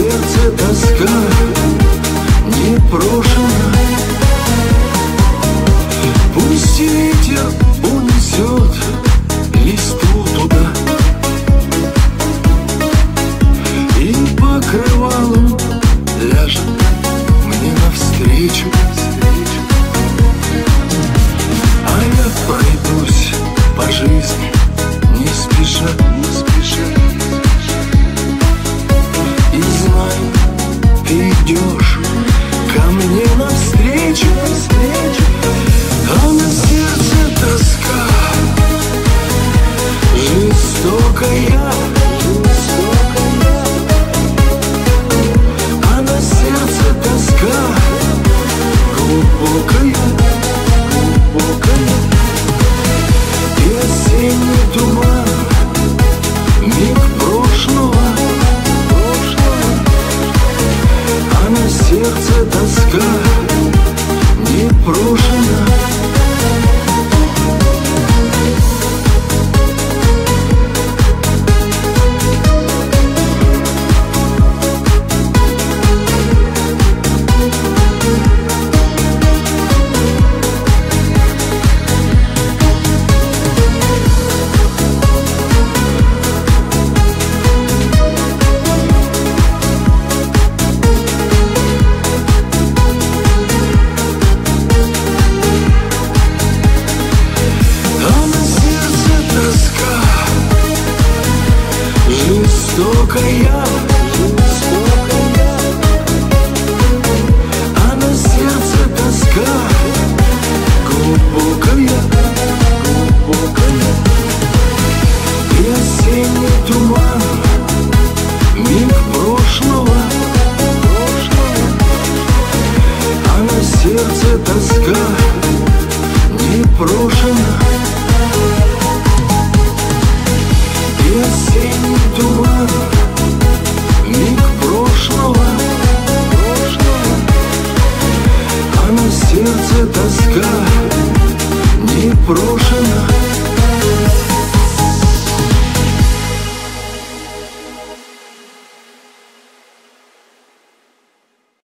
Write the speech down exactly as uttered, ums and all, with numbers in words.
сердце тоска непрошена. Пусть ветер унесет листву туда, и покрывалом ляжет мне навстречу. А я пройдусь по жизни не спеша, не спеша. И знаю, ты идешь ко мне навстречу, навстречу. А на сердце тоска жестокая, жестокая. А на сердце тоска глубокая, глубокая. И осенний туман, миг прошлого, прошлого. А на сердце тоска непрошенная.